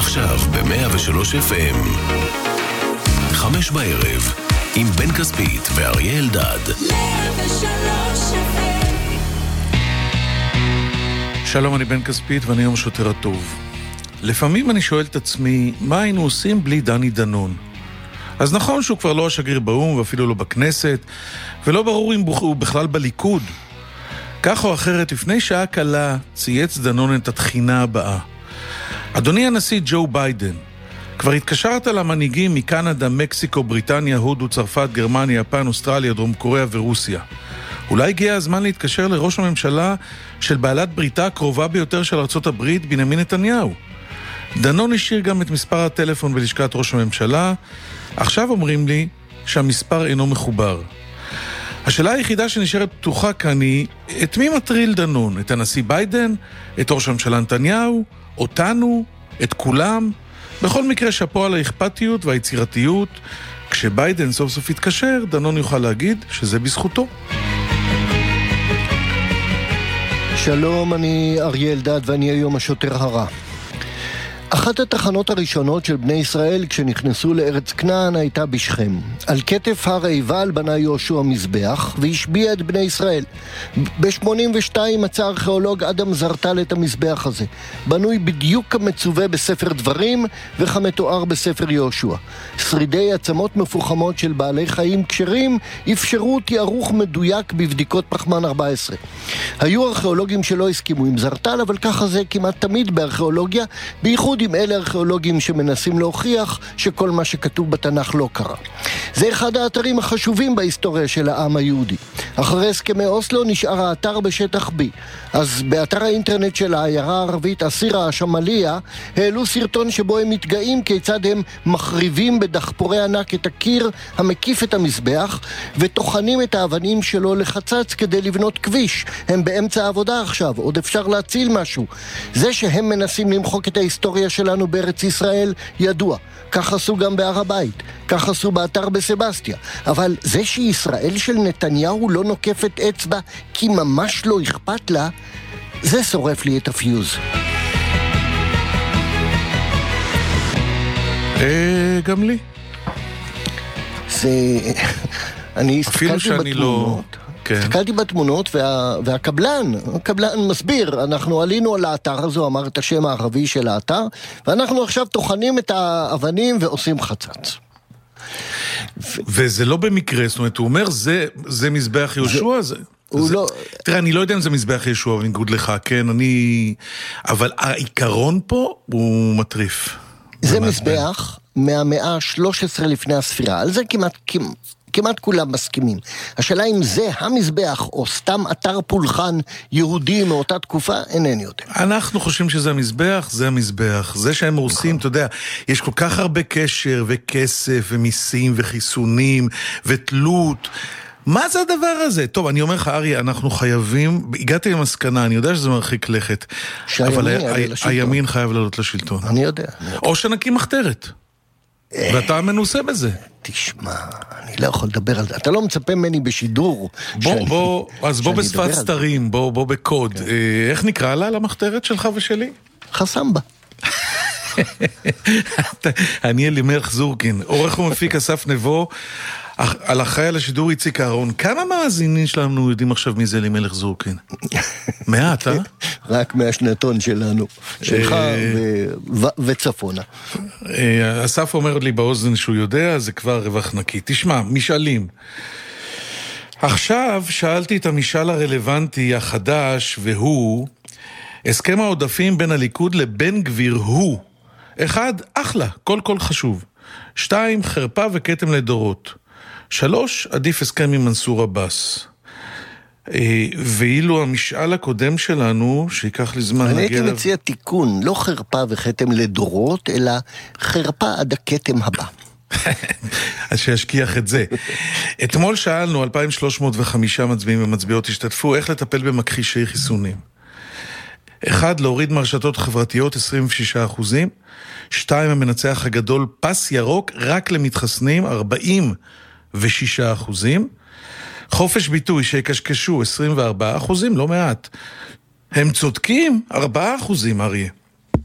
עכשיו ב-103 FM 5 בערב עם בן כספית ואריה אלדד. 103 FM. שלום, אני בן כספית ואני יום שוטר הטוב. לפעמים אני שואל את עצמי, מה היינו עושים בלי דני דנון? אז נכון שהוא כבר לא השגריר באום ואפילו לא בכנסת, ולא ברור אם הוא בכלל בליכוד. כך או אחרת, לפני שעה קלה צייץ דנון את התחינה הבאה. אדוני הנשיא ג'ו ביידן, כבר התקשרת למנהיגים מקנדה, מקסיקו, בריטניה, הודו, צרפת, גרמניה, יפן, אוסטרליה, דרום קוריאה ורוסיה. אולי הגיע הזמן להתקשר לראש הממשלה של בעלת בריתה הקרובה ביותר של ארצות הברית, בנימין נתניהו. דנון השאיר גם את מספר הטלפון בלשכת ראש הממשלה. עכשיו אומרים לי שהמספר אינו מחובר. השאלה היחידה שנשארת פתוחה כאן היא, את מי מטריל דנון? את הנשיא ביידן? את ראש הממשלה נתניהו? אותנו? את כולם? בכל מקרה שפו על האכפתיות והיצירתיות. כשביידן סוף סוף יתקשר, דנון יוכל להגיד שזה בזכותו. שלום, אני אריה אלדד ואני היום השוטר הרע. אחת התחנות הראשונות של בני ישראל כשנכנסו לארץ כנען הייתה בשכם. על כתף הר עיבל בנה יהושע מזבח והשביע את בני ישראל. ב-82 מצא ארכיאולוג אדם זרטל את המזבח הזה. בנוי בדיוק כמצווה בספר דברים וכמתואר בספר יהושע. שרידי עצמות מפוחמות של בעלי חיים כשרים אפשרו תיארוך מדויק בבדיקות פחמן 14. היו ארכיאולוגים שלא הסכימו עם זרטל, אבל ככה זה כמעט תמיד בארכיאולוגיה, בייחוד עם אלה ארכיאולוגים שמנסים להוכיח שכל מה שכתוב בתנ"ך לא קרה. זה אחד האתרים החשובים בהיסטוריה של העם היהודי. אחרי הסכמי אוסלו נשאר האתר בשטח B. אז באתר האינטרנט של העיירה הערבית אסירה השמליה העלו סרטון שבו הם מתגאים כיצד הם מחריבים בדחפורי ענק את הקיר המקיף את המזבח וטוחנים את האבנים שלו לחצץ כדי לבנות כביש. הם באמצע העבודה עכשיו, עוד אפשר להציל משהו. זה שהם מנסים למחוק את ההיסטוריה שלנו בארץ ישראל ידוע. כך עשו גם בהר הבית, כך עשו באתר בסבסטיה. אבל זה שישראל של נתניהו לא נוקפת אצבע כי ממש לא אכפת לה, זה שורף לי את הפיוז. גם לי. זה... אני אפילו שאני לא... הסתכלתי בתמונות והקבלן מסביר, אנחנו עלינו על האתר הזה, הוא אמר את השם הערבי של האתר, ואנחנו עכשיו טוחנים את האבנים ועושים חצץ. וזה לא במקרה, זאת אומרת, הוא אומר, זה מזבח יהושע, תראה, אני לא יודע אם זה מזבח יהושע, בניגוד לך, כן, אבל העיקרון פה הוא מטריף. זה מזבח מהמאה ה-13 לפני הספירה, על זה כמעט כולם מסכימים. השאלה אם זה המזבח או סתם אתר פולחן יהודי מאותה תקופה, אינני יודע. אנחנו חושבים שזה המזבח, זה המזבח. זה שהם עושים, אתה יודע, יש כל כך הרבה קשר וכסף ומיסים וחיסונים ותלות. מה זה הדבר הזה? טוב, אני אומר לך, אריה, אנחנו חייבים, הגעתי למסקנה, אני יודע שזה מרחיק לכת, אבל הימין חייב לעלות לשלטון. אני יודע. או שנקים מחתרת. ואתה מנוסה בזה. תשמע, אני לא יכול לדבר על זה. אתה לא מצפה ממני בשידור. אז בוא בשפת סתרים, בוא בקוד. איך נקרא לה למחתרת שלך ושלי? חסמבה. אני אלימלך זורקין. עורך ומפיק אסף נבו, על אחראי על השידור איציק אהרון. כמה מאזינים שלנו יודעים עכשיו מי זה אלימלך זורקין? מעט, אה? רק מהשנתון שלנו, שלך וצפונה. אסף אומר לי באוזן שהוא יודע, זה כבר רווח נקי. תשמע, משאלים. עכשיו שאלתי את המשאל הרלוונטי החדש, והוא הסכם העודפים בין הליכוד לבן גביר הוא. 1, אחלה, כל חשוב. 2, חרפה וקטם לדורות. 3, עדיף הסכם עם מנסור עבאס. ואילו המשאל הקודם שלנו, שיקח לי זמן אני הייתי מציע תיקון, לא חרפה וחטם לדורות, אלא חרפה עד הכתם הבא. אז שישכיח את זה. אתמול שאלנו 2,305 מצביעים ומצביעות השתתפו, איך לטפל במכחישי חיסונים. 1, להוריד מרשתות חברתיות 26%. 2, המנצח הגדול, פס ירוק רק למתחסנים 46%. חופש ביטוי שיקשקשו 24%, לא מעט. הם צודקים 4%, אריה.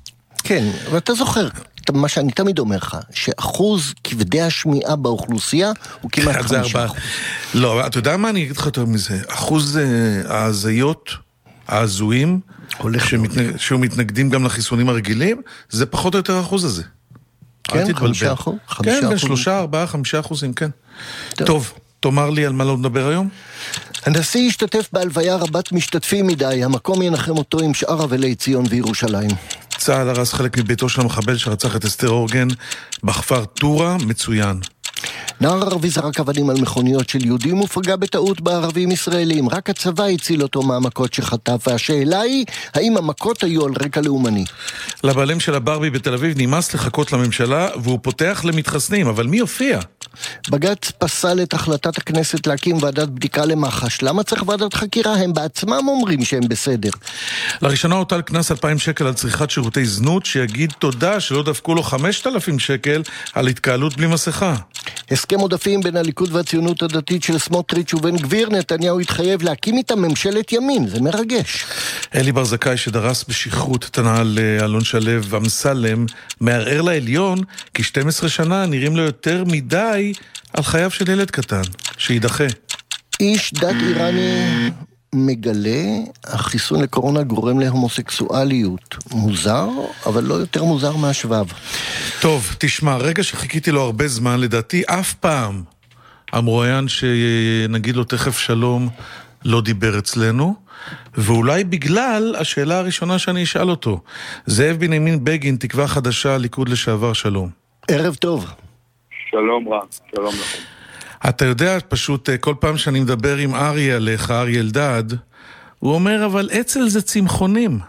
כן, ואתה זוכר, מה שאני תמיד אומר לך, שאחוז כבדי השמיעה באוכלוסייה הוא כמעט 5%. לא, אתה יודע מה אני אגיד לך יותר מזה? אחוז ההזיות, ההזויים, שהוא מתנגדים גם לחיסונים הרגילים, זה פחות או יותר האחוז הזה. כן, 5%? כן, בין 3, 4, 5%, כן. טוב, תאמר לי על מה לא נדבר היום? הנשיא השתתף בהלוויה רבת משתתפים מדי, המקום ינחם אותו עם שאר אבלי ציון וירושלים. צה"ל הרס חלק מביתו של המחבל שרצח את אסתר אורגן בכפר טורה, מצוין. נער ערבי זרק אבנים על מכוניות של יהודים ופגע בטעות בערבים ישראלים. רק הצבא הציל אותו מהמכות שחטף, והשאלה היא, האם המכות היו על רקע לאומני? לבעלים של הברבי בתל אביב נמאס לחכות לממשלה, והוא פותח למתחסנים, אבל מי יופיע? בג"ץ פסל את החלטת הכנסת להקים ועדת בדיקה למח"ש. למה צריך ועדת חקירה? הם בעצמם אומרים שהם בסדר. לראשונה הוטל קנס 2,000 שקל על צריכת שירותי זנות, שיגיד תודה שלא דפקו לו 5,000 שקל על התקהלות בלי מסכה. הסכם עודפים בין הליכוד והציונות הדתית של סמוטריץ' ובן גביר, נתניהו התחייב להקים איתם ממשלת ימין, זה מרגש. אלי בר זכאי שדרס בשכרות את הנעל אלון שלו ואמסלם, מערער לעליון כי 12 שנה נראים לו יותר מדי על חייו של ילד קטן, שידחה. איש דת איראני מגלה, החיסון לקורונה גורם להומוסקסואליות. מוזר, אבל לא יותר מוזר מהשבב. טוב, תשמע, רגע שחיכיתי לו הרבה זמן, לדעתי אף פעם המרואיין שנגיד לו תכף שלום לא דיבר אצלנו, ואולי בגלל השאלה הראשונה שאני אשאל אותו. זאב בנימין בגין, תקווה חדשה, ליכוד לשעבר, שלום. ערב טוב. שלום רב, שלום לכם. אתה יודע, פשוט כל פעם שאני מדבר עם אריה עליך, אריה אלדד, הוא אומר, אבל אצל זה צמחונים.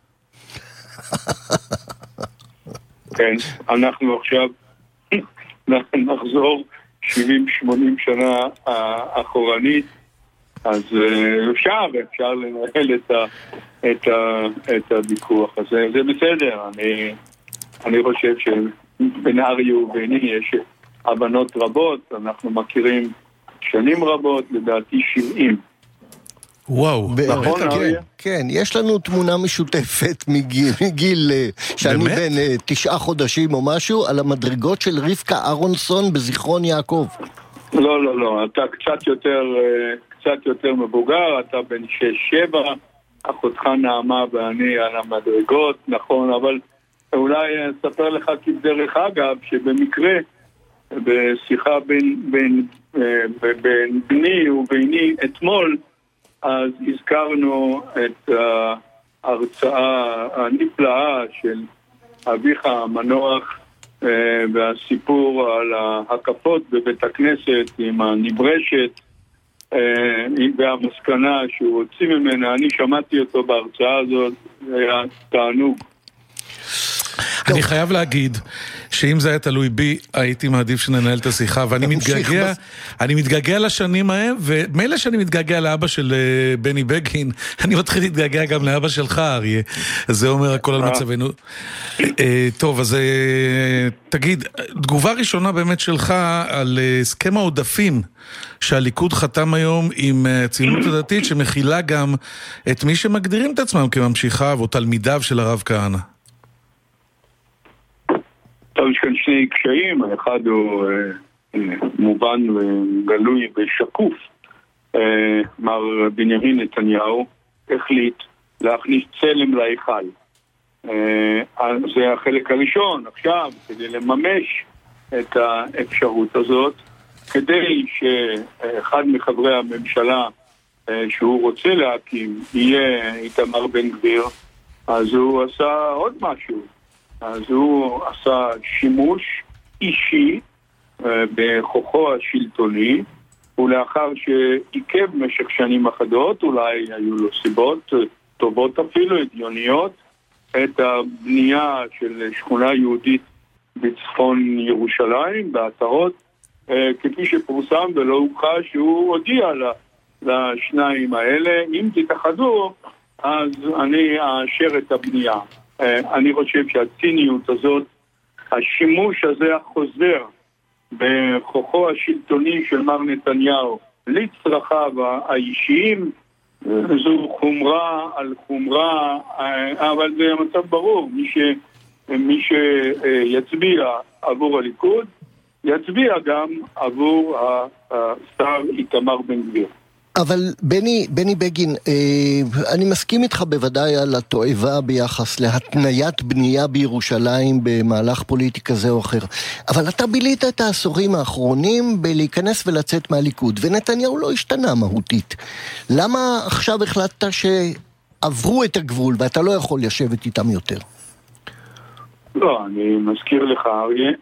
כן, אנחנו עכשיו נחזור 70-80 שנה אחורנית, אז אפשר לנהל את הוויכוח הזה, זה בסדר. אני חושב שבין אריה וביני יש הבנות רבות, אנחנו מכירים שנים רבות, לדעתי 70. וואו, נכון, אריה? כן, יש לנו תמונה משותפת מגיל שאני בן 9 חודשים או משהו, על המדרגות של רבקה אהרונסון בזיכרון יעקב. לא, אתה קצת יותר מבוגר, אתה בן 6-7, אחותך נעמה ואני על המדרגות, נכון, אבל אולי אספר לך כבדרך אגב, שבמקרה בשיחה בין בני וביני אתמול, אז הזכרנו את ההרצאה הנפלאה של אביך המנוח והסיפור על ההקפות בבית הכנסת עם הנברשת והמסקנה שהוא הוציא ממנה. אני שמעתי אותו בהרצאה הזאת, זה היה תענוג. אני חייב להגיד שאם זה היה תלוי בי, הייתי מעדיף שננהל את השיחה, ואני מתגעגע לשנים ההם, ומילא שאני מתגעגע לאבא של בני בגין, אני מתחיל להתגעגע גם לאבא שלך, אריה. זה אומר הכל על מצבנו. טוב, אז תגיד, תגובה ראשונה באמת שלך על הסכם העודפים שהליכוד חתם היום עם הציונות הדתית, שמכילה גם את מי שמגדירים את עצמם כממשיכיו או תלמידיו של הרב כהנא. טוב, יש כאן שני קשיים, האחד הוא מובן וגלוי ושקוף. מר בנימין נתניהו החליט להכניס צלם להיכל. זה החלק הראשון. עכשיו, כדי לממש את האפשרות הזאת, כדי שאחד מחברי הממשלה שהוא רוצה להקים יהיה איתמר בן גביר, אז הוא עשה עוד משהו. אז הוא עשה שימוש אישי בכוחו השלטוני, ולאחר שעיכב במשך שנים אחדות, אולי היו לו סיבות טובות אפילו, הגיוניות, את הבנייה של שכונה יהודית בצפון ירושלים, בעטרות, כפי שפורסם ולא הוכח שהוא הודיע לשניים האלה, אם תתאחדו, אז אני אאשר את הבנייה. אני חושב שהציניות הזאת, השימוש הזה החוזר בכוחו השלטוני של מר נתניהו לצרכיו האישיים, זו חומרה על חומרה, אבל זה מצב ברור. מי מי שיצביע עבור הליכוד, יצביע גם עבור השר איתמר בן גביר. אבל בני בגין, אני מסכים איתך בוודאי על התועבה ביחס להתניית בנייה בירושלים במהלך פוליטי כזה או אחר. אבל אתה בילית את העשורים האחרונים בלהיכנס ולצאת מהליכוד, ונתניהו לא השתנה מהותית. למה עכשיו החלטת שעברו את הגבול ואתה לא יכול לשבת איתם יותר? לא, אני מזכיר לך, אריה,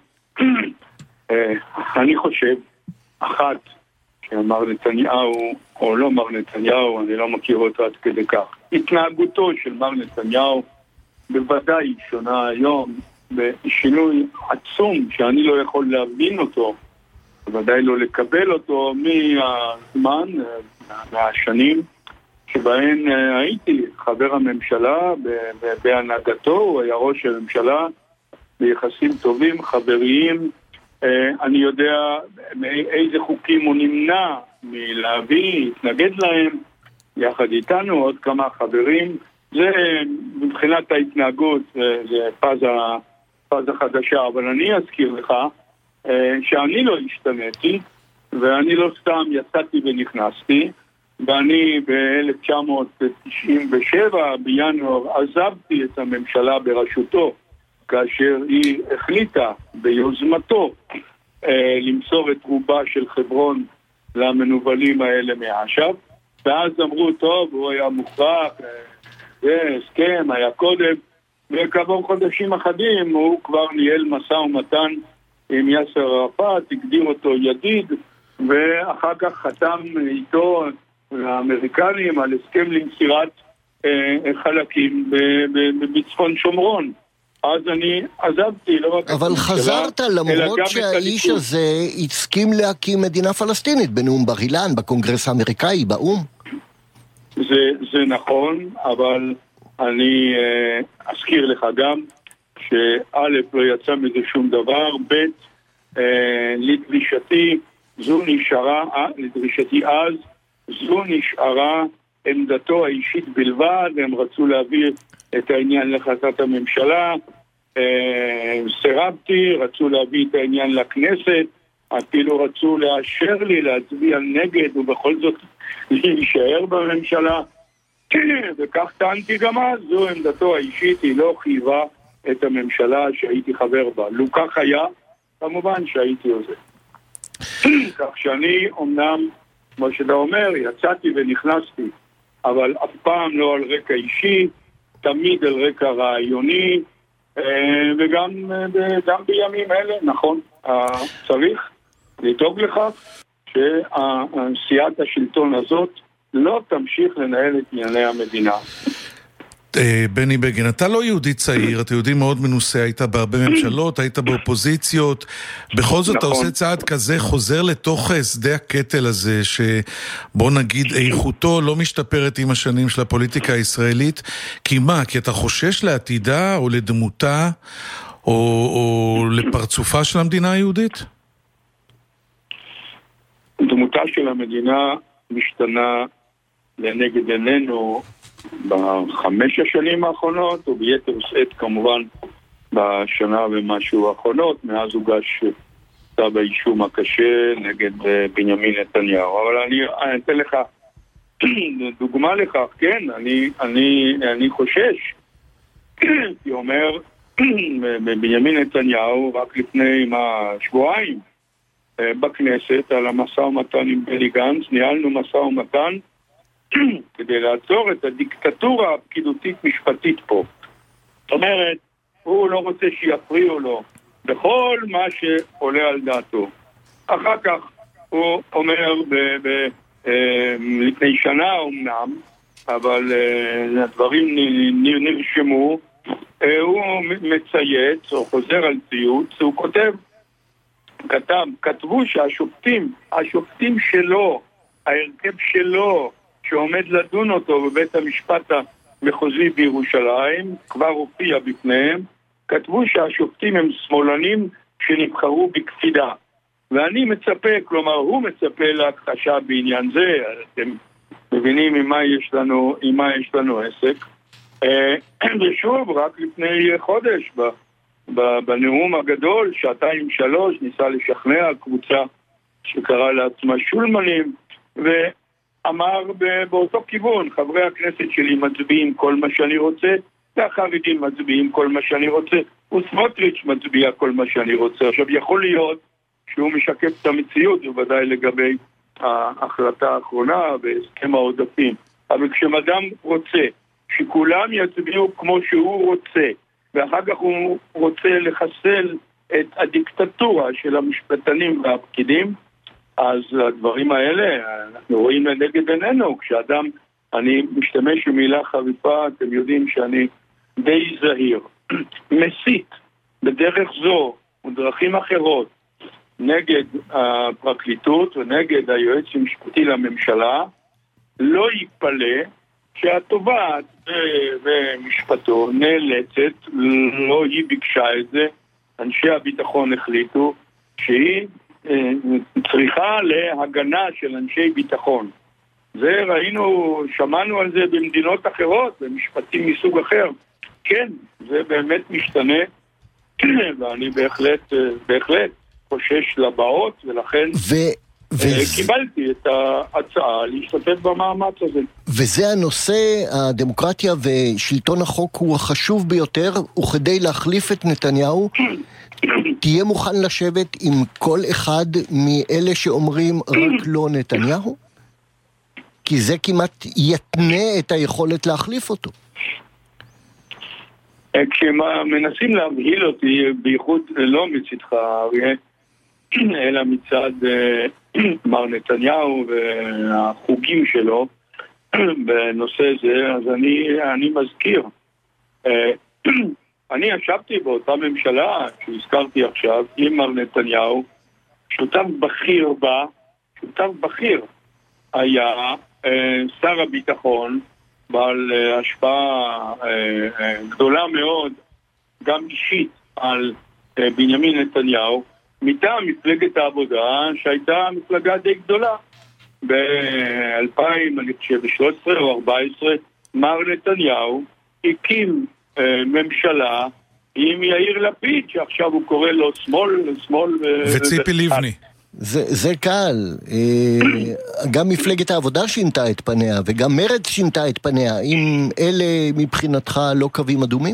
אני חושב, אחת, שמר נתניהו, או לא מר נתניהו, אני לא מכיר אותו עד כדי כך. התנהגותו של מר נתניהו בוודאי שונה היום, בשינוי עצום שאני לא יכול להבין אותו, בוודאי לא לקבל אותו מהזמן, מהשנים, שבהן הייתי חבר הממשלה, בהנהגתו, הוא היה ראש הממשלה, ביחסים טובים, חבריים, אני יודע איזה חוקים הוא נמנע מלהביא, התנגד להם, יחד איתנו, עוד כמה חברים. זה מבחינת ההתנהגות, זה פאזה חדשה, אבל אני אזכיר לך שאני לא השתניתי, ואני לא סתם יצאתי ונכנסתי, ואני ב-1997 בינואר עזבתי את הממשלה בראשותו, כאשר היא החליטה ביוזמתו למסור את רובה של חברון למנובלים האלה מאש"ף, ואז אמרו, טוב, הוא היה מוכרח, זה הסכם, היה קודם, וכעבור חודשים אחדים הוא כבר ניהל משא ומתן עם יאסר ערפאת, הגדיר אותו ידיד, ואחר כך חתם איתו האמריקנים על הסכם למסירת חלקים בצפון שומרון. אז אני עזבתי, לא רק... אבל חזרת למרות שהאיש הזה הסכים להקים מדינה פלסטינית בנאום בר אילן, בקונגרס האמריקאי, באום. זה נכון, אבל אני אזכיר לך גם שא' לא יצא מזה שום דבר, ב' לדרישתי זו נשארה, לדרישתי אז, זו נשארה עמדתו האישית בלבד, הם רצו להעביר את העניין להחלטת הממשלה, סירבתי, רצו להביא את העניין לכנסת, אפילו רצו לאשר לי להצביע נגד ובכל זאת להישאר בממשלה, וכך טענתי גם אז, זו עמדתו האישית, היא לא חייבה את הממשלה שהייתי חבר בה. לו כך היה, כמובן שהייתי עוזר. כך שאני אומנם, כמו שאתה אומר, יצאתי ונכנסתי, אבל אף פעם לא על רקע אישי, תמיד על רקע רעיוני, וגם בימים אלה, נכון, צריך לדאוג לכך שסיעת השלטון הזאת לא תמשיך לנהל את ענייני המדינה. בני בגין, אתה לא יהודי צעיר, אתה יהודי מאוד מנוסה, היית בהרבה ממשלות, היית באופוזיציות, בכל זאת אתה עושה צעד כזה, חוזר לתוך שדה הקטל הזה, שבוא נגיד איכותו לא משתפרת עם השנים של הפוליטיקה הישראלית, כי מה? כי אתה חושש לעתידה או לדמותה או לפרצופה של המדינה היהודית? דמותה של המדינה משתנה לנגד עינינו בחמש השנים האחרונות, וביתר שאת כמובן בשנה ומשהו האחרונות, מאז הוגש כתב האישום הקשה נגד בנימין נתניהו. אבל אני אתן לך דוגמה לכך, כן, אני חושש, כי אומר בנימין נתניהו רק לפני שבועיים בכנסת על המשא ומתן עם בני גנץ, ניהלנו משא ומתן כדי לעצור את הדיקטטורה הפקידותית משפטית פה. זאת אומרת, הוא לא רוצה שיפריעו לו בכל מה שעולה על דעתו. אחר כך הוא אומר לפני שנה אומנם, אבל הדברים נרשמו, הוא מצייץ או חוזר על ציוץ, הוא כתבו שהשופטים שלו, ההרכב שלו, שעומד לדון אותו בבית המשפט המחוזי בירושלים, כבר הופיע בפניהם, כתבו שהשופטים הם שמאלנים שנבחרו בקפידה. ואני מצפה, כלומר הוא מצפה להכחשה בעניין זה, אתם מבינים עם מה יש לנו עסק. ושוב, רק לפני חודש, בנאום הגדול, 2-3, ניסה לשכנע קבוצה שקרא לעצמה שולמנים, ואמר באותו כיוון, חברי הכנסת שלי מצביעים כל מה שאני רוצה, והחרדים מצביעים כל מה שאני רוצה, וסמוטריץ' מצביע כל מה שאני רוצה. עכשיו, יכול להיות שהוא משקף את המציאות, ובוודאי לגבי ההחלטה האחרונה והסכם העודפים. אבל כשאדם רוצה שכולם יצביעו כמו שהוא רוצה, ואחר כך הוא רוצה לחסל את הדיקטטורה של המשפטנים והפקידים, אז הדברים האלה אנחנו רואים לנגד עינינו. כשאדם, אני משתמש במילה חריפה, אתם יודעים שאני די זהיר, מסית בדרך זו ודרכים אחרות נגד הפרקליטות ונגד היועץ המשפטי לממשלה, לא ייפלא שהתובעת במשפטו נאלצת, לא היא ביקשה את זה, אנשי הביטחון החליטו שהיא צריכה להגנה של אנשי ביטחון. זה ראינו, שמענו על זה במדינות אחרות, במשפטים מסוג אחר. כן, זה באמת משתנה, ואני בהחלט חושש לבאות, ולכן קיבלתי את ההצעה להשתתף במאמץ הזה. וזה הנושא, הדמוקרטיה ושלטון החוק הוא החשוב ביותר, וכדי להחליף את נתניהו, תהיה מוכן לשבת עם כל אחד מאלה שאומרים רק לא נתניהו? כי זה כמעט יתנה את היכולת להחליף אותו. כשמנסים להבהיל אותי, בייחוד לא מצדך, אריה, אלא מצד מר נתניהו והחוגים שלו בנושא זה, אז אני מזכיר. אני ישבתי באותה ממשלה שהזכרתי עכשיו עם מר נתניהו, שותף בכיר היה שר הביטחון, בעל השפעה גדולה מאוד, גם אישית, על בנימין נתניהו, מטעם מפלגת העבודה, שהייתה מפלגה די גדולה. ב-2013 או 2014, מר נתניהו הקים ממשלה עם יאיר לפיד, שעכשיו הוא קורא לו שמאל וציפי לבני. זה קל. גם מפלגת העבודה שינתה את פניה, וגם מרצ שינתה את פניה. אם אלה מבחינתך לא קווים אדומים?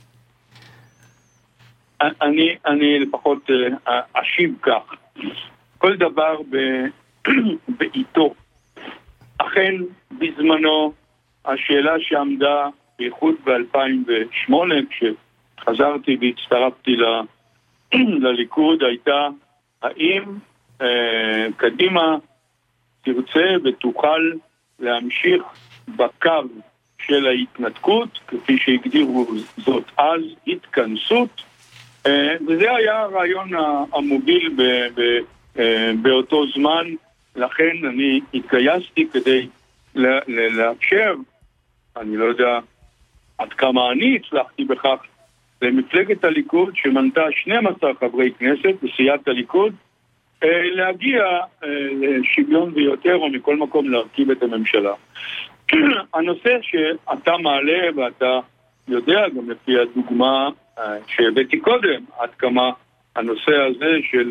אני לפחות אשיב כך. כל דבר בעיתו. אכן, בזמנו, השאלה שעמדה בייחוד ב-2008, כשחזרתי והצטרפתי לליכוד, הייתה האם קדימה תרצה ותוכל להמשיך בקו של ההתנתקות, כפי שהגדירו זאת אז, התכנסות, וזה היה הרעיון המוביל באותו זמן. לכן אני התגייסתי כדי לאפשר, אני לא יודע עד כמה אני הצלחתי בכך, למפלגת הליכוד שמנתה 12 חברי כנסת בסיעת הליכוד, להגיע לשוויון ויותר, או מכל מקום להרכיב את הממשלה. הנושא שאתה מעלה, ואתה יודע גם לפי הדוגמה שהבאתי קודם, עד כמה הנושא הזה של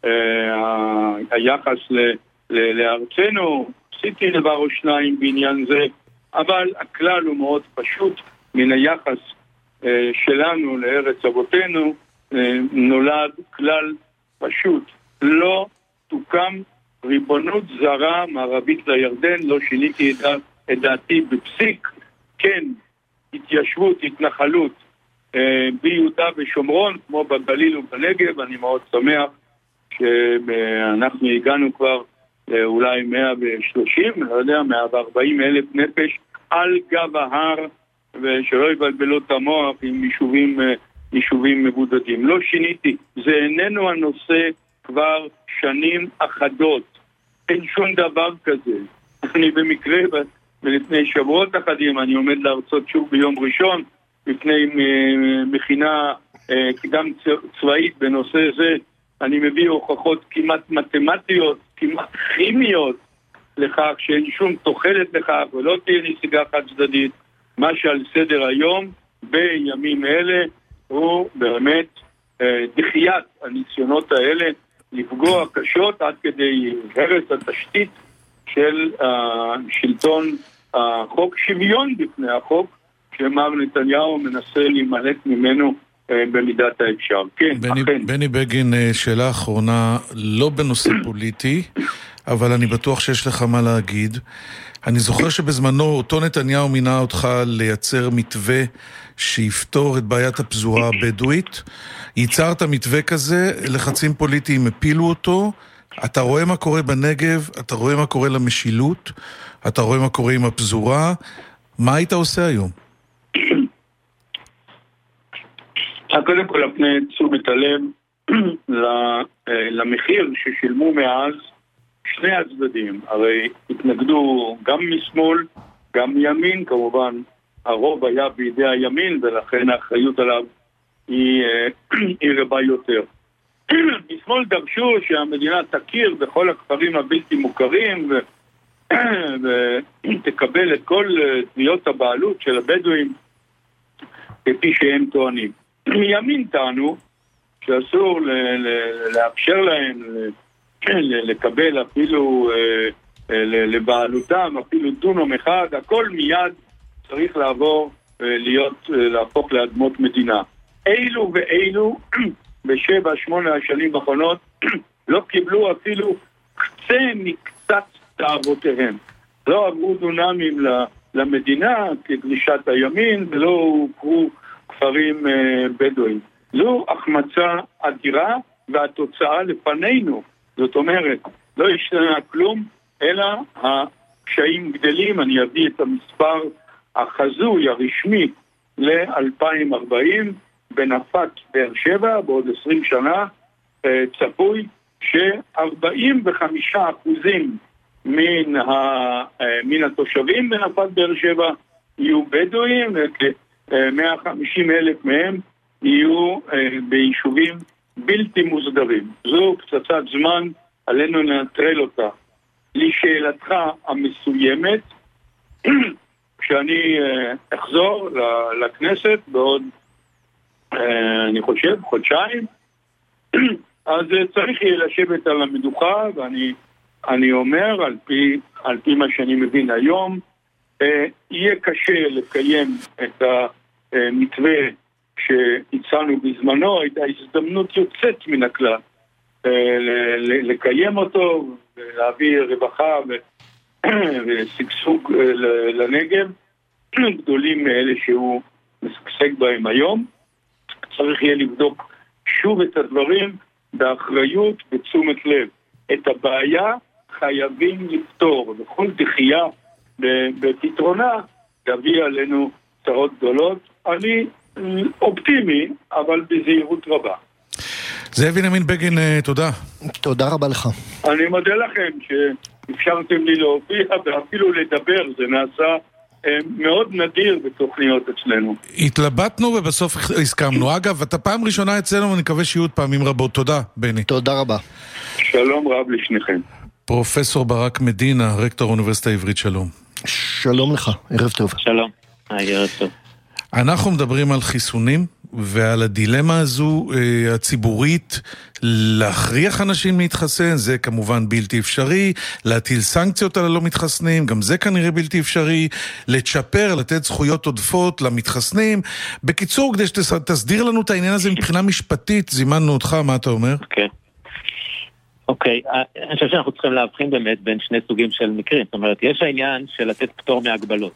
היחס לארצנו, עשיתי דבר או שניים בעניין זה, אבל הכלל הוא מאוד פשוט. מן היחס שלנו לארץ אבותינו נולד כלל פשוט: לא תוקם ריבונות זרה מערבית לירדן. לא שיניתי את דעתי בפסיק. כן, התיישבות, התנחלות ביהודה ושומרון, כמו בגליל ובנגב. אני מאוד שמח שאנחנו הגענו כבר אולי 130, לא יודע, 140 אלף נפש על גב ההר, ושלא יבלבלו את המוח עם יישובים מבודדים. לא שיניתי, זה איננו הנושא כבר שנים אחדות. אין שום דבר כזה. אני במקרה, ולפני שבועות אחדים, אני עומד להרצות שוב ביום ראשון, לפני מכינה קדם צבאית בנושא זה. אני מביא הוכחות כמעט מתמטיות, כמעט כימיות, לכך שאין שום תוחלת לכך, ולא תהיה נסיגה חד צדדית. מה שעל סדר היום בימים אלה הוא באמת דחיית הניסיונות האלה לפגוע קשות עד כדי הרס התשתית של שלטון החוק, שוויון בפני החוק, שמר נתניהו מנסה להימלט ממנו במידת האפשר. כן, אכן. בני בגין, שאלה אחרונה, לא בנושא פוליטי, אבל אני בטוח שיש לך מה להגיד. אני זוכר שבזמנו אותו נתניהו מינה אותך לייצר מתווה שיפתור את בעיית הפזורה הבדואית. ייצרת מתווה כזה, לחצים פוליטיים הפילו אותו. אתה רואה מה קורה בנגב, אתה רואה מה קורה למשילות, אתה רואה מה קורה עם הפזורה. מה היית עושה היום? קודם כל הפני תשומת הלב למחיר ששילמו מאז שני הצדדים. הרי התנגדו גם משמאל, גם מימין, כמובן הרוב היה בידי הימין ולכן האחריות עליו היא רבה יותר. משמאל דרשו שהמדינה תכיר בכל הכפרים הבלתי מוכרים ותקבל את כל תביעות הבעלות של הבדואים כפי שהם טוענים. מימין טענו שאסור לאפשר להם לקבל אפילו לבעלותם אפילו דונם אחד, הכל מיד צריך להפוך לאדמות מדינה. אילו ואילו ב7-8 השנים האחרונות לא קיבלו אפילו קצה מקצת תאוותיהם. לא עברו דונמים למדינה כדרישת הימין ולא הוכרו כפרים בדואים. זו החמצה אדירה והתוצאה לפנינו. זאת אומרת, לא ישתנה כלום, אלא הקשיים גדלים. אני אביא את המספר החזוי הרשמי ל-2040 בנפת באר שבע, בעוד 20 שנה צפוי ש45% מן התושבים בנפת באר שבע יהיו בדואים, וכ-150,000 מהם יהיו ביישובים בלתי מוסדרים. זו פצצת זמן, עלינו לנטרל אותה. לשאלתך המסוימת, כשאני אחזור לכנסת בעוד, אני חושב, חודשיים, אז צריך יהיה לשבת על המדוכה, ואני אומר, על פי מה שאני מבין היום, יהיה קשה לקיים את המתווה שהצענו בזמנו. הייתה הזדמנות יוצאת מן הכלל לקיים אותו, ולהביא רווחה וסגסוג לנגב, גדולים מאלה שהוא מסגסג בהם היום. צריך יהיה לבדוק שוב את הדברים באחריות ותשומת לב. את הבעיה חייבים לפתור, וכל דחייה בפתרונה תביא עלינו צרות גדולות. אני אופטימי, אבל בזהירות רבה. זאב בנימין בגין, תודה. תודה רבה לך. אני מודה לכם שאפשרתם לי להופיע ואפילו לדבר. זה נעשה מאוד נדיר בתוכניות אצלנו. התלבטנו ובסוף הסכמנו. אגב, אתה פעם ראשונה אצלנו, ואני מקווה שיהיו עוד פעמים רבות. תודה, בני. תודה רבה. שלום רב לשניכם. פרופסור ברק מדינה, רקטור האוניברסיטה העברית, שלום. שלום לך, ערב טוב. שלום, ערב טוב. אנחנו מדברים על חיסונים ועל הדילמה הזו הציבורית להכריח אנשים להתחסן, זה כמובן בלתי אפשרי, להטיל סנקציות על הלא מתחסנים, גם זה כנראה בלתי אפשרי, לצ'פר, לתת זכויות עודפות למתחסנים. בקיצור, כדי שתסדיר לנו את העניין הזה מבחינה משפטית, זימנו אותך, מה אתה אומר? אוקיי, אני חושב שאנחנו צריכים להבחין באמת בין שני סוגים של מקרים. זאת אומרת, יש העניין של לתת פטור מהגבלות.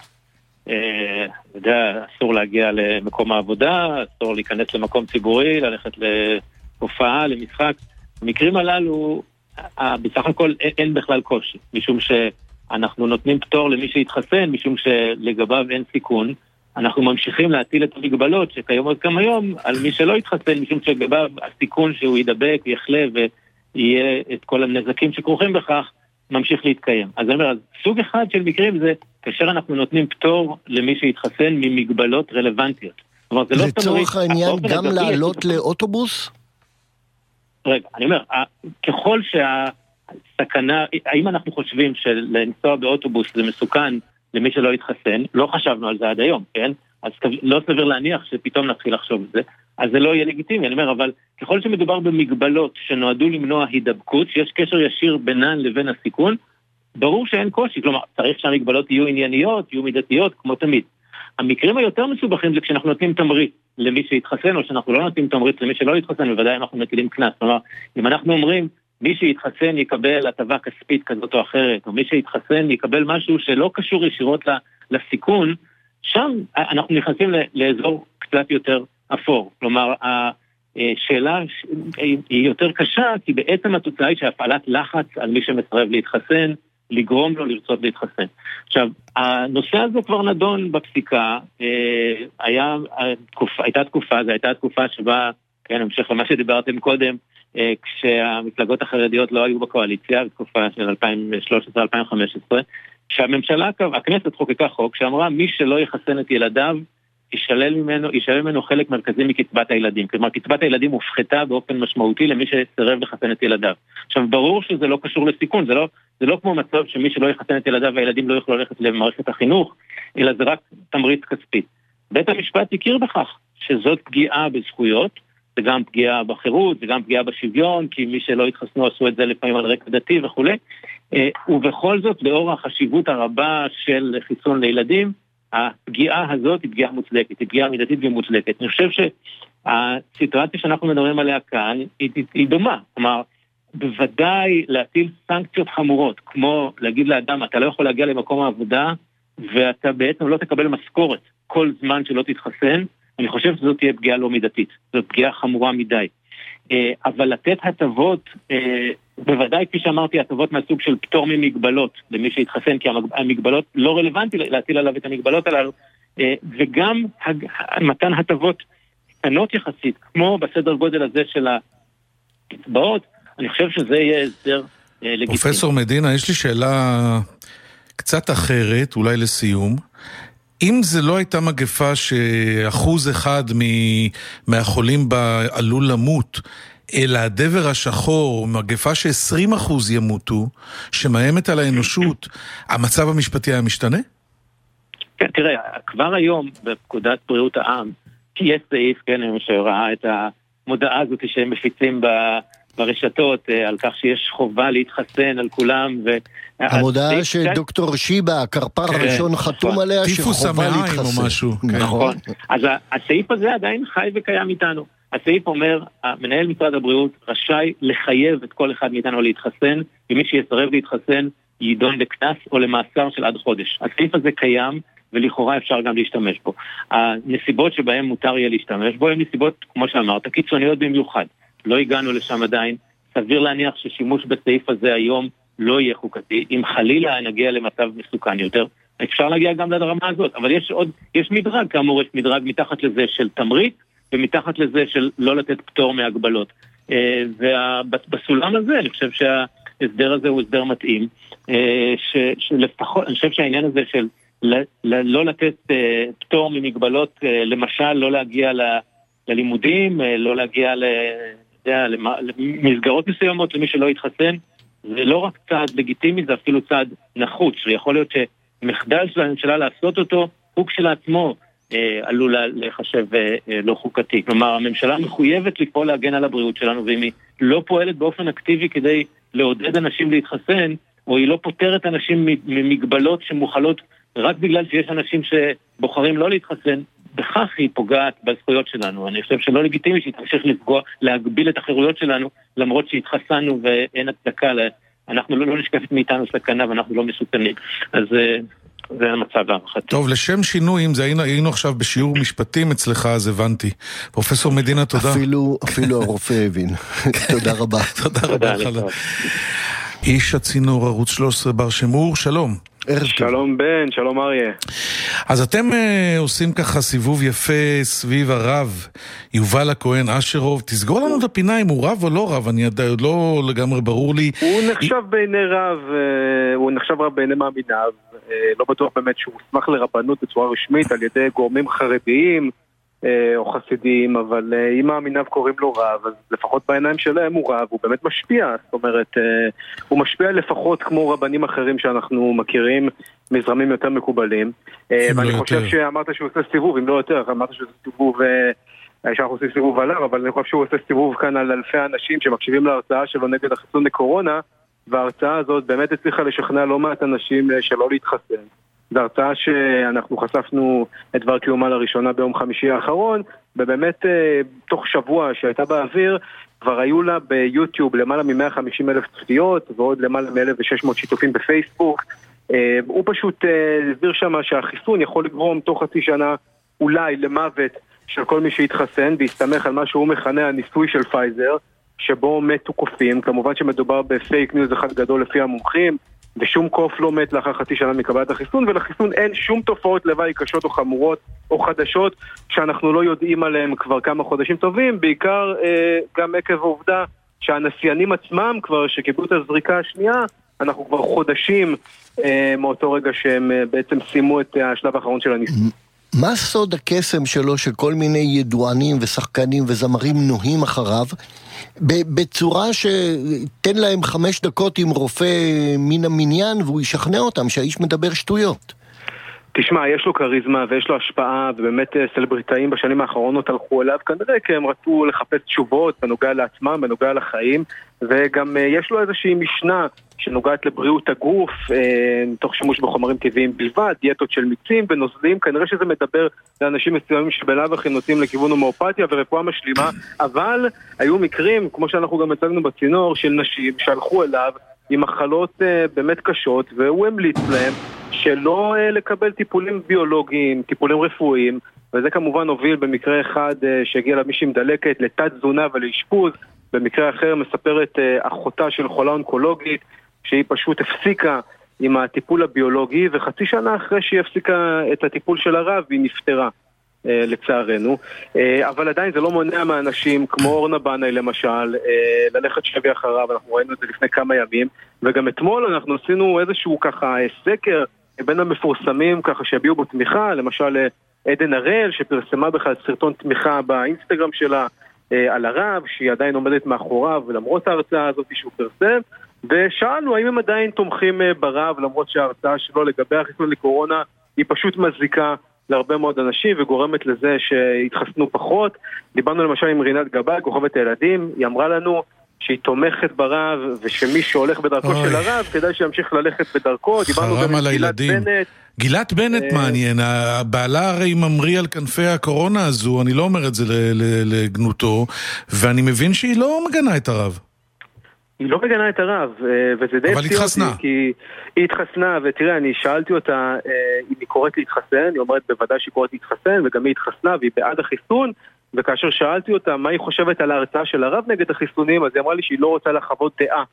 אסור להגיע למקום העבודה, אסור להיכנס למקום ציבורי, ללכת להופעה, למשחק. במקרים הללו, בסך הכל אין בכלל קושי, משום שאנחנו נותנים פטור למי שהתחסן, משום שלגביו אין סיכון. אנחנו ממשיכים להטיל את המגבלות שקיימות גם היום על מי שלא התחסן, משום שלגביו הסיכון שהוא ידבק, יחלה ויהיה את כל הנזקים שכרוכים בכך, ממשיך להתקיים. אז אני אומר, אז סוג אחד של מקרים זה כאשר אנחנו נותנים פטור למי שהתחסן ממגבלות רלוונטיות. לצורך העניין גם לעלות לאוטובוס? רגע, אני אומר, ככל שהסכנה, האם אנחנו חושבים שלנסוע באוטובוס זה מסוכן למי שלא התחסן, לא חשבנו על זה עד היום, כן? אז לא סביר להניח שפתאום נתחיל לחשוב את זה, אז זה לא יהיה לגיטימי, אני אומר, אבל ככל שמדובר במגבלות שנועדו למנוע הידבקות, שיש קשר ישיר בינן לבין הסיכון, ברור שאין קושי, כלומר, צריך שהמגבלות יהיו ענייניות, יהיו מידתיות, כמו תמיד. המקרים היותר מסובכים זה כשאנחנו נותנים תמריץ למי שיתחסן, או שאנחנו לא נותנים תמריץ למי שלא יתחסן, בוודאי אנחנו מטילים קנס. כלומר, אם אנחנו אומרים, מי שיתחסן יקבל הטבה כספית כזאת או אחרת, או מי שיתחסן יקבל משהו שלא קשור ישירות לסיכון, שם אנחנו נכנסים לאזור קצת יותר אפור. כלומר, השאלה היא יותר קשה, כי בעצם התוצאה היא שהפעלת לחץ על מי שמסרב להתחסן, לגרום לו לרצות להתחסן. עכשיו, הנושא הזה כבר נדון בפסיקה, הייתה תקופה שבה, כן, המשך למה שדיברתם קודם, כשהמפלגות החרדיות לא היו בקואליציה, בתקופה של 2013-2015, שהממשלה, הכנסת חוקקה חוק, שאמרה מי שלא יחסן את ילדיו, ישלל ממנו חלק מרכזי מקצבת הילדים. כלומר, קצבת הילדים הופחתה באופן משמעותי למי שסרב לחסן את ילדיו. עכשיו, ברור שזה לא קשור לסיכון, זה לא כמו מצב שמי שלא יחסן את ילדיו והילדים לא יוכלו ללכת למערכת החינוך, אלא זה רק תמריץ כספי. בית המשפט הכיר בכך שזאת פגיעה בזכויות, זה גם פגיעה בחירות, זה גם פגיעה בשוויון, כי מי שלא התחסנו עשו את זה לפעמים על רקע דתי וכו'. ובכל זאת, לאור החשיבות הרבה של חיסון לילדים, הפגיעה הזאת היא פגיעה מוצדקת, היא פגיעה מידתית ומוצדקת. אני חושב שהסיטואציה שאנחנו מדברים עליה כאן היא דומה. כלומר, בוודאי להטיל סנקציות חמורות, כמו להגיד לאדם, אתה לא יכול להגיע למקום העבודה, ואתה בעצם לא תקבל משכורת כל זמן שלא תתחסן, אני חושב שזאת תהיה פגיעה לא מידתית, זאת פגיעה חמורה מדי. אבל לתת הטבות, בוודאי כפי שאמרתי, הטבות מהסוג של פטור ממגבלות למי שהתחסן, כי המגבלות לא רלוונטי להטיל עליו את המגבלות הללו, וגם מתן הטבות קטנות יחסית, כמו בסדר גודל הזה של הקצבאות, אני חושב שזה יהיה הסדר לגיטימי. פרופסור מדינה, יש לי שאלה קצת אחרת, אולי לסיום. אם זה לא הייתה מגפה ש1% מהחולים בה עלול למות, אלא הדבר השחור, מגפה ש20% ימותו, שמאיימת על האנושות, המצב המשפטי היה משתנה? כן, תראה, כבר היום בפקודת בריאות העם, יש סעיף, כן, שראה את המודעה הזאת שהם מפיצים ברשתות, על כך שיש חובה להתחסן על כולם. המודעה שדוקטור שיבה, הקרפ"ר הראשון חתום עליה, שחובה להתחסן. נכון. אז הסעיף הזה עדיין חי וקיים איתנו. הסעיף אומר, מנהל משרד הבריאות רשאי לחייב את כל אחד מאיתנו להתחסן, ומי שיסרב להתחסן יידון לקנס או למאסר של עד חודש. הסעיף הזה קיים, ולכאורה אפשר גם להשתמש בו. הנסיבות שבהם מותר יהיה להשתמש בו, הן נסיבות, כמו שאמרת, קיצוניות במיוחד. לא הגענו לשם עדיין. סביר להניח ששימוש בסעיף הזה היום לא יהיה חוקתי. אם חלילה נגיע למצב מסוכן יותר, אפשר להגיע גם לרמה הזאת. אבל יש מדרג, כאמור, יש מדרג מתחת לזה של תמריץ, ומתחת לזה של לא לתת פטור מהגבלות. ובסולם הזה, אני חושב שההסדר הזה הוא הסדר מתאים, שלפחות, אני חושב שהעניין הזה של לא לתת פטור ממגבלות, למשל, לא להגיע ללימודים, לא להגיע למסגרות מסוימות למי שלא יתחסן, זה לא רק צעד לגיטימי, זה אפילו צעד נחוץ, ויכול להיות שמחדל של הממשלה לעשות אותו, הוא כשלעצמו עלול לחשב לא חוקתי. כלומר, הממשלה מחויבת לפעול להגן על הבריאות שלנו, ואם היא לא פועלת באופן אקטיבי כדי לעודד אנשים להתחסן, או היא לא פותרת אנשים ממגבלות שמוחלות רק בגלל שיש אנשים שבוחרים לא להתחסן, בכך היא פוגעת בזכויות שלנו. אני חושב שלא לגיטימי שהיא תמשיך לפגוע, להגביל את החירויות שלנו, למרות שהתחסנו ואין הצדקה, אנחנו לא נשקפת מאיתנו סכנה ואנחנו לא מסוכנים. אז זה המצב להערכתי. טוב, לשם שינוי, אם זה היינו עכשיו בשיעור משפטים אצלך, אז הבנתי. פרופסור מדינה, תודה. אפילו הרופא הבין. תודה רבה. תודה רבה. איש הצינור, ערוץ 13 בר שמור, שלום. שלום בן, שלום אריה. אז אתם עושים ככה סיבוב יפה סביב הרב יובל הכהן אשרוב. תסגור לנו את הפינה אם הוא רב או לא רב, אני עוד לא לגמרי ברור לי. הוא נחשב בעיני רב, הוא נחשב רב בעיני מאמיניו, לא בטוח באמת שהוא הוסמך לרבנות בצורה רשמית על ידי גורמים חרדיים, או חסידים, אבל אם מאמיניו קוראים לו רב, אז לפחות בעיניים שלהם הוא רב, הוא באמת משפיע, זאת אומרת, הוא משפיע לפחות כמו רבנים אחרים שאנחנו מכירים, מזרמים יותר מקובלים, ואני חושב שאמרת שהוא עושה סיבוב, אם לא יותר, אמרת שהוא עושה סיבוב, שאנחנו עושים סיבוב עליו, אבל אני חושב שהוא עושה סיבוב כאן על אלפי אנשים שמקשיבים להרצאה שלו נגד החיסון לקורונה, וההרצאה הזאת באמת הצליחה לשכנע לא מעט אנשים שלא להתחסן. זו הרצאה שאנחנו חשפנו את דבר קיומה לראשונה ביום חמישי האחרון, ובאמת תוך שבוע שהייתה באוויר, כבר היו לה ביוטיוב למעלה מ-150,000 צפיות, ועוד למעלה מ-1,600 שיתופים בפייסבוק. הוא פשוט הסביר שמה שהחיסון יכול לגרום תוך חצי שנה אולי למוות של כל מי שהתחסן, והסתמך על מה שהוא מכנה הניסוי של פייזר, שבו מתו קופים. כמובן שמדובר בפייק ניוז אחד גדול לפי המומחים, ושום קוף לא מת לאחר חצי שנה מקבלת החיסון, ולחיסון אין שום תופעות לוואי קשות או חמורות או חדשות שאנחנו לא יודעים עליהם כבר כמה חודשים טובים, בעיקר גם עקב העובדה שהנסיינים עצמם כבר שקיבלו את הזריקה השנייה, אנחנו כבר חודשים מאותו רגע שהם בעצם סיימו את השלב האחרון של הניסוי. מה סוד הקסם שלו שכל מיני ידוענים ושחקנים וזמרים נוהים אחריו בצורה שתן להם 5 דקות עם רופא מן המניין והוא ישכנע אותם שהאיש מדבר שטויות? תשמע, יש לו קריזמה ויש לו השפעה, ובאמת סלבריטאים בשנים האחרונות הלכו אליו כנראה כי הם רצו לחפש תשובות בנוגע לעצמם, בנוגע לחיים, וגם יש לו איזושהי משנה שנוגעת לבריאות הגוף, תוך שימוש בחומרים טבעיים בלבד, דיאטות של מיצים ונוזלים, כנראה שזה מדבר לאנשים מסוימים שבלב הכי נוטים לכיוון הומאופתיה ורפואה משלימה, אבל היו מקרים, כמו שאנחנו גם הצגנו בצינור, של נשים שהלכו אליו עם מחלות באמת קשות, והוא המליץ להם שלא לקבל טיפולים ביולוגיים, טיפולים רפואיים, וזה כמובן הוביל במקרה אחד שהגיע למישהי עם דלקת לתת תזונה ולאשפוז, במקרה אחר מספרת אחותה של חולה אונקולוגית, שהיא פשוט הפסיקה עם הטיפול הביולוגי, וחצי שנה אחרי שהיא הפסיקה את הטיפול של הרב, היא נפטרה, לצערנו. אבל עדיין זה לא מונע מאנשים, כמו אורנה בנאי למשל, ללכת שבי אחריו, אנחנו ראינו את זה לפני כמה ימים, וגם אתמול אנחנו עשינו איזשהו ככה סקר, בין המפורסמים ככה שהביאו בו תמיכה, למשל עדן הראל, שפרסמה בכלל סרטון תמיכה באינסטגרם שלה, על הרב, שהיא עדיין עומדת מאחוריו, ולמרות ההרצאה הזאת שהוא פרסם, ושאלנו האם הם עדיין תומכים ברב, למרות שההרצאה שלו לגבי החיסון לקורונה, היא פשוט מזיקה להרבה מאוד אנשים, וגורמת לזה שהתחסנו פחות. דיברנו למשל עם רינת גבאי, כוכבת הילדים, היא אמרה לנו שהיא תומכת ברב, ושמי שהולך בדרכו של הרב, כדאי שימשיך ללכת בדרכו. דיברנו גם עם גילת בנט. גילת בנט מעניין, הבעלה הרי ממריא על כנפי הקורונה הזו, אני לא אומר את זה לגנותו, ואני מבין שהיא לא מגנה את הרב. היא לא מגנה את הרב, וזה די אבל התחסנה. כי היא התחסנה, ותראה, אני שאלתי אותה אם היא קוראת להתחסן, היא אומרת בוודאי שהיא קוראת להתחסן, וגם היא התחסנה והיא בעד החיסון, וכאשר שאלתי אותה מה היא חושבת על ההרצאה של הרב נגד החיסונים, אז היא אמרה לי שהיא לא רוצה לחוות דעה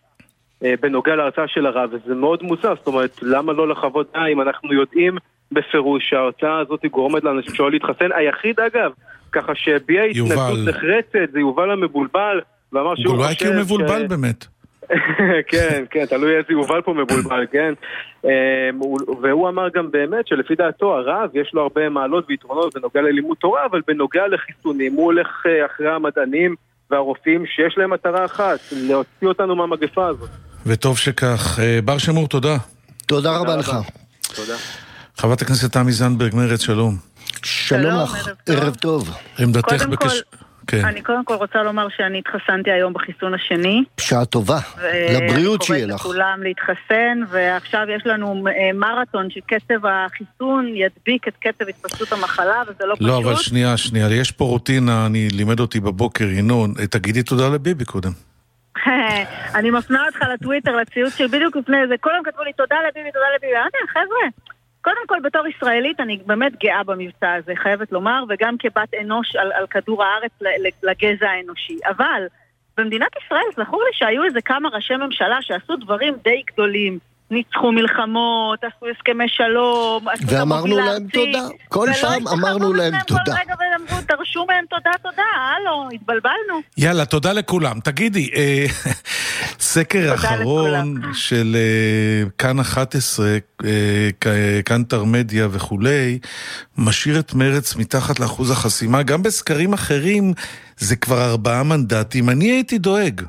בנוגע להרצאה של הרב, וזה מאוד מוזר, זאת אומרת, למה לא לחוות דעה אם אנחנו יודעים בפירוש שההרצאה הזאת גורמת לאנשים שלא להתחסן? היחיד אגב, ככה שהביע התנגדות נחרצת, זה יובל המבולבל, ואמר שהוא אולי כי הוא מבולבל באמת. כן, כן, תלוי איזה יובל פה מבולבל, כן. והוא אמר גם באמת שלפי דעתו הרב יש לו הרבה מעלות ויתרונות בנוגע ללימוד תורה, אבל בנוגע לחיסונים הוא הולך אחרי המדענים והרופאים שיש להם מטרה אחת, להוציא אותנו מהמגפה הזאת. וטוב שכך. בר שמור, תודה. תודה רבה לך. תודה. חברת הכנסת תמי זנדברג, מרץ, שלום. שלום לך, ערב טוב. עמדתך בקשר... אני קודם כל רוצה לומר שאני התחסנתי היום בחיסון השני. בשעה טובה, לבריאות שיהיה לך. קוראת לכולם להתחסן, ועכשיו יש לנו מרתון שקצב החיסון ידביק את קצב התפשטות המחלה, וזה לא פשוט. לא, אבל שנייה, יש פה רוטינה, אני לימד אותי בבוקר, ינון, תגידי תודה לביבי קודם. אני מפנה אותך לטוויטר, לציוץ של בדיוק לפני זה, כולם כתבו לי תודה לביבי, תודה לביבי, חבר'ה. קודם כל, בתור ישראלית, אני באמת גאה במבצע הזה, חייבת לומר, וגם כבת אנוש על כדור הארץ לגזע האנושי. אבל במדינת ישראל, זכור לי שהיו איזה כמה ראשי ממשלה שעשו דברים די גדולים. ניצחו מלחמות, עשו הסכמי שלום, ואמרנו להם תודה. כל פעם אמרנו להם תודה. כל רגע ואמרו, תרשו מהם תודה, הלו, התבלבלנו. יאללה, תודה לכולם. תגידי, סקר אחרון של כאן 11, כאן תרמדיה וכולי, משאיר את מרץ מתחת לאחוז החסימה. גם בסקרים אחרים זה כבר 4 מנדטים. אני הייתי דואג.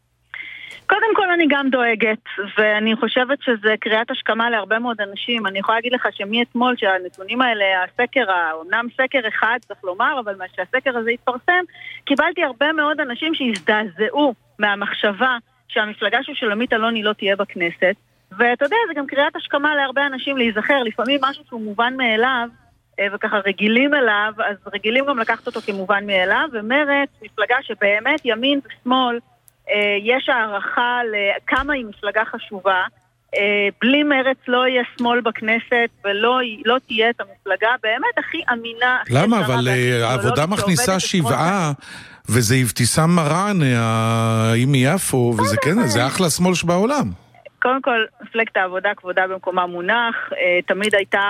קודם כל אני גם דואגת, ואני חושבת שזה קריאת השכמה להרבה מאוד אנשים. אני יכולה להגיד לך שמאתמול שהנתונים האלה, הסקר, אומנם סקר אחד צריך לומר, אבל שהסקר הזה יתפרסם, קיבלתי הרבה מאוד אנשים שהזדעזעו מהמחשבה שהמפלגה של שולמית אלוני לא תהיה בכנסת, ואתה יודע, זה גם קריאת השכמה להרבה אנשים להיזכר, לפעמים משהו שהוא מובן מאליו, וככה רגילים אליו, אז רגילים גם לקחת אותו כמובן מאליו, ומרץ, מפלגה שבאמת ימין ושמאל, יש הערכה לכמה היא מפלגה חשובה. בלי מרץ לא יהיה שמאל בכנסת ולא תהיה את המפלגה באמת הכי אמינה. למה? אבל העבודה מכניסה 7 וזה אבתיסאם מראענה, האם יפו, וזה כן, זה אחלה שמאל שבעולם. קודם כל, מפלגת העבודה כבודה במקומה מונח, תמיד הייתה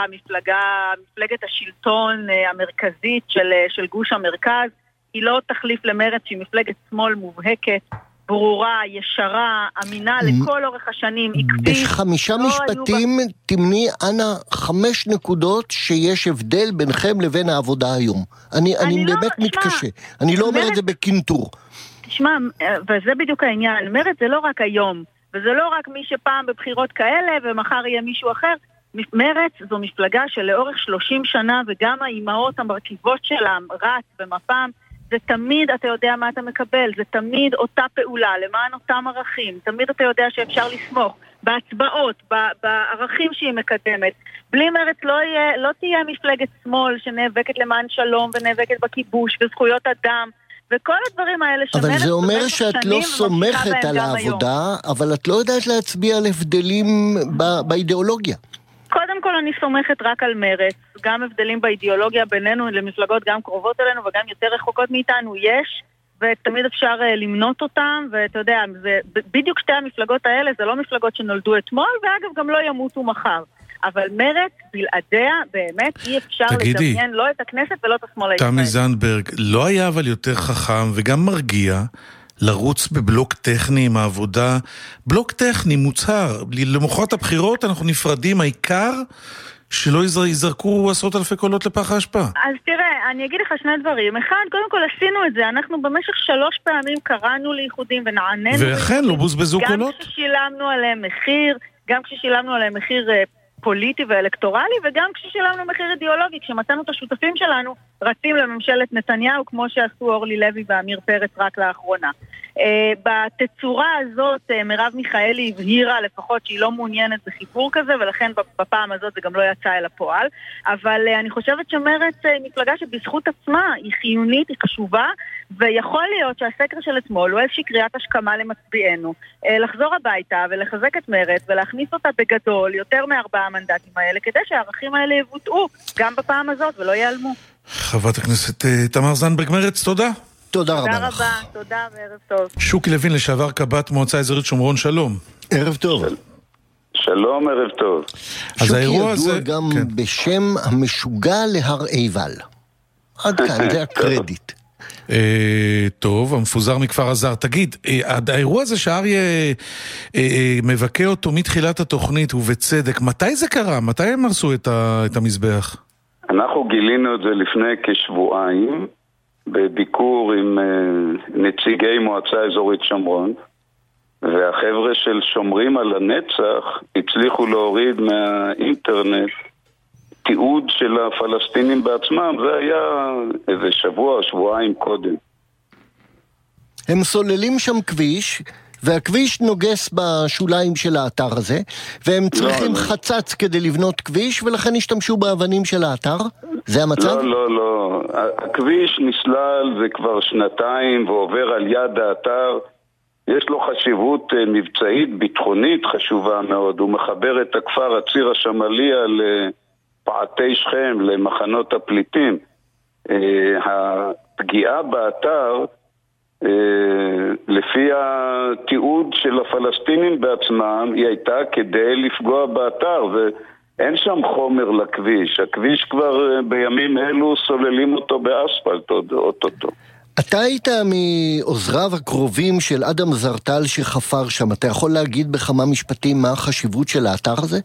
מפלגת השלטון המרכזית של גוש המרכז, היא לא תחליף למרץ שהיא מפלגת שמאל מובהקת, ברורה, ישרה, אמינה לכל אורך השנים, עקבית. ב5 משפטים תמני, אנה, 5 נקודות שיש הבדל ביניכם לבין העבודה היום. אני באמת מתקשה. אני לא אומר את זה בקינטור. תשמע, וזה בדיוק העניין. מרץ זה לא רק היום, וזה לא רק מי שפעם בבחירות כאלה, ומחר יהיה מישהו אחר. מרץ זו מפלגה שלאורך 30 שנה, וגם האימהות המרכיבות שלה, רץ ומפ"ם, זה תמיד אתה יודע מה אתה מקבל, זה תמיד אותה פעולה, למען אותם ערכים, תמיד אתה יודע שאפשר לסמוך, בהצבעות, בערכים שהיא מקדמת. בלי מרץ לא תהיה מפלגת שמאל שנאבקת למען שלום ונאבקת בכיבוש וזכויות אדם, וכל הדברים האלה שמרץ... אבל זה אומר שאת לא סומכת על העבודה, אבל את לא יודעת להצביע על הבדלים באידיאולוגיה. קודם כל אני סומכת רק על מרץ, גם הבדלים באידיאולוגיה בינינו למפלגות גם קרובות אלינו וגם יותר רחוקות מאיתנו יש, ותמיד אפשר למנות אותם, ואתה יודע, בדיוק שתי המפלגות האלה זה לא מפלגות שנולדו אתמול, ואגב גם לא ימותו מחר. אבל מרץ בלעדיה באמת אי אפשר לדמיין לא את הכנסת ולא את השמאל הישראלי. תמי זנדברג, לא היה אבל יותר חכם וגם מרגיע לרוץ בבלוק טכני עם העבודה, בלוק טכני מוצהר, למחרת הבחירות אנחנו נפרדים, העיקר שלא יזרקו 10,000 קולות לפח ההשפעה. אז תראה, אני אגיד לך 2 דברים. אחד, קודם כל עשינו את זה, אנחנו במשך 3 פעמים קראנו לאיחודים ונעננו. ואכן, לא בוזבזו קולות? גם כששילמנו עליהם מחיר פוליטי ואלקטורלי, וגם כששילמנו מחיר אידיאולוגי, כשמצאנו את השותפים שלנו, רצים לממשלת נתניהו, כמו שעשו אורלי לוי ואמיר פרץ רק לאחרונה. בתצורה הזאת, מרב מיכאלי הבהירה לפחות שהיא לא מעוניינת בחיבור כזה, ולכן בפעם הזאת זה גם לא יצא אל הפועל. אבל אני חושבת שמרץ מפלגה שבזכות עצמה היא חיונית, היא חשובה, ויכול להיות שהסקר של אתמול הוא איזושהי קריאת השכמה למצביענו, לחזור הביתה ולחזק את מרץ ולהכניס אותה בגדול יותר מ4 המנדטים האלה, כדי שהערכים האלה יבוטאו גם בפעם הזאת ולא ייעלמו. חברת הכנסת תמר זנדברג, מרץ, תודה. תודה רבה לך. תודה רבה, תודה וערב טוב. שוקי לוין, לשעבר קב"ט מועצה אזורית שומרון, שלום. ערב טוב. שלום, ערב טוב. אז האירוע הזה שוקי ידוע גם בשם המשוגע להר עיבל. עד כאן, זה הקרדיט. טוב, המפוזר מכפר עזר. תגיד, האירוע הזה שאריה מבקר אותו מתחילת התוכנית ובצדק, מתי זה קרה? מתי הם הרסו את המזבח? אנחנו גילינו את זה לפני כשבועיים, בביקור עם נציגי מועצה אזורית שומרון, והחבר'ה של שומרים על הנצח הצליחו להוריד מהאינטרנט תיעוד של הפלסטינים בעצמם. זה היה איזה שבוע, שבועיים קודם. הם סוללים שם כביש, והכביש נוגס בשוליים של האתר הזה, והם צריכים חצץ כדי לבנות כביש, ולכן השתמשו באבנים של האתר? זה המצב? לא. הכביש נסלל זה כבר 2 ועובר על יד האתר. יש לו חשיבות מבצעית, ביטחונית חשובה מאוד. הוא מחבר את הכפר הציר השמאלי על פעתי שכם למחנות הפליטים. הפגיעה באתר, לפי התיעוד של הפלסטינים בעצמם, היא הייתה כדי לפגוע באתר, ואין שם חומר לכביש. הכביש כבר בימים אלו סוללים אותו באספלט אותו. אתה היית מעוזריו הקרובים של אדם זרטל שחפר שם. אתה יכול להגיד בכמה משפטים מה החשיבות של האתר הזה?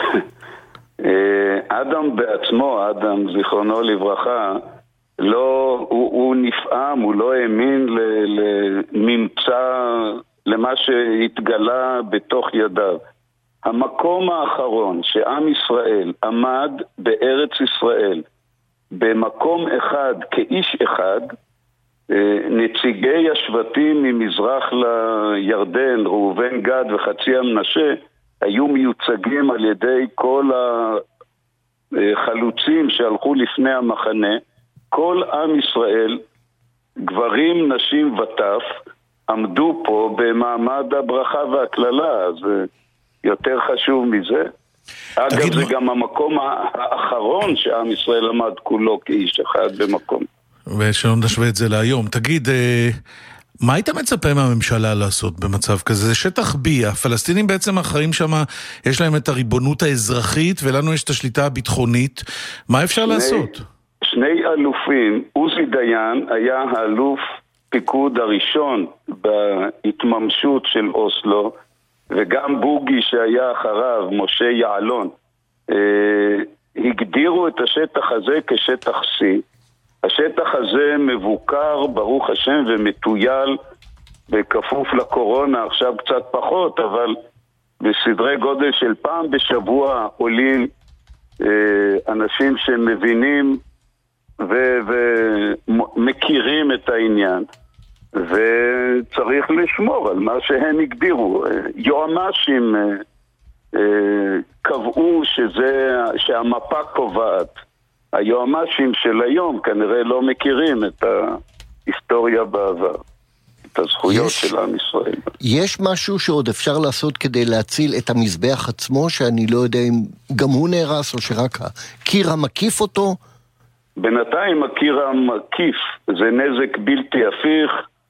אדם בעצמו, אדם זיכרונו לברכה, הוא נפעם, הוא לא האמין לממצא, למה שהתגלה בתוך ידיו. המקום האחרון שעם ישראל עמד בארץ ישראל במקום אחד כאיש אחד, נציגי השבטים ממזרח לירדן, ראובן, גד וחצי המנשה, היו מיוצגים על ידי כל החלוצים שהלכו לפני המחנה. כל עם ישראל, גברים, נשים וטף, עמדו פה במעמד הברכה והכללה, אז יותר חשוב מזה. אגב, זה גם המקום האחרון שעם ישראל עמד כולו כאיש אחד במקום. ושלא נשווה את זה להיום. תגיד, מה היית מצפה מהממשלה לעשות במצב כזה? זה שטח B, הפלסטינים בעצם אחראים שם, יש להם את הריבונות האזרחית, ולנו יש את השליטה הביטחונית. מה אפשר לעשות? שני אלופים, עוזי דיין היה האלוף פיקוד הראשון בהתממשות של אוסלו, וגם בוגי שהיה אחריו, משה יעלון, הגדירו את השטח הזה כשטח C. השטח הזה מבוקר, ברוך השם, ומטויל בכפוף לקורונה, עכשיו קצת פחות, אבל בסדרי גודל של פעם בשבוע עולים אנשים שמבינים ומכירים את העניין, וצריך לשמור על מה שהם הגדירו. יועמ"שים קבעו שהמפה קובעת. היועמ"שים של היום כנראה לא מכירים את ההיסטוריה בעבר, את הזכויות של עם ישראל. יש משהו שעוד אפשר לעשות כדי להציל את המזבח עצמו, שאני לא יודע אם גם הוא נהרס או שרק הקיר המקיף אותו? בינתיים הקיר המקיף זה נזק בלתי הפיך.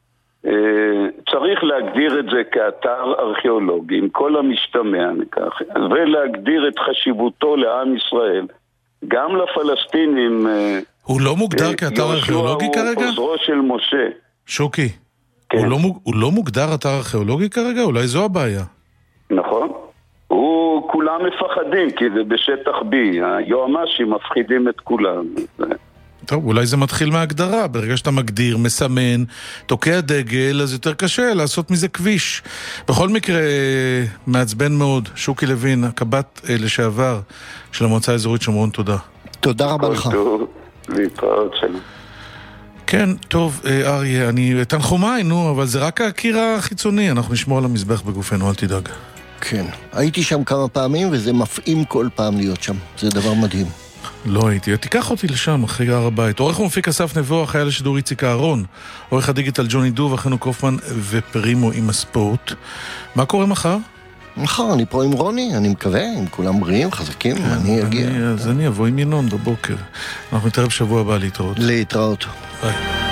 צריך להגדיר את זה כאתר ארכיאולוגי עם כל המשתמע מכך, ולהגדיר את חשיבותו לעם ישראל. גם לפלסטינים. הוא לא מוגדר כאתר ארכיאולוגי כרגע? הוא עוזרו של משה. שוקי, הוא לא מוגדר אתר ארכיאולוגי כרגע? אולי זו הבעיה. נכון. כולם מפחדים, כי זה בשטח B. היועמ"שים מפחידים את כולם. טוב, אולי זה מתחיל מהגדרה. ברגע שאתה מגדיר, מסמן, תוקע דגל, אז יותר קשה לעשות מזה כביש. בכל מקרה, מעצבן מאוד. שוקי לוין, הקב"ט לשעבר של המועצה האזורית שומרון, תודה. תודה רבה לך. להתראות שלנו. כן, טוב, אריה, תנחומיי, אבל זה רק הקיר החיצוני. אנחנו נשמור על המזבח בגופנו, אל תדאג. כן, הייתי שם כמה פעמים וזה מפעים כל פעם להיות שם. זה דבר מדהים. לא הייתי, תיקח אותי לשם אחרי הר הבית. עורך ומפיק אסף נבו, החייל לשידור איציק אהרון, עורך הדיגיטל ג'וני דוב, אחינו קופמן ופרימו עם הספורט. מה קורה מחר? מחר אני פה עם רוני, אני מקווה, עם כולם בריאים, חזקים, אני אגיע. אז אני אבוא עם ינון בבוקר. אנחנו נתראה בשבוע הבא להתראות. להתראות. ביי.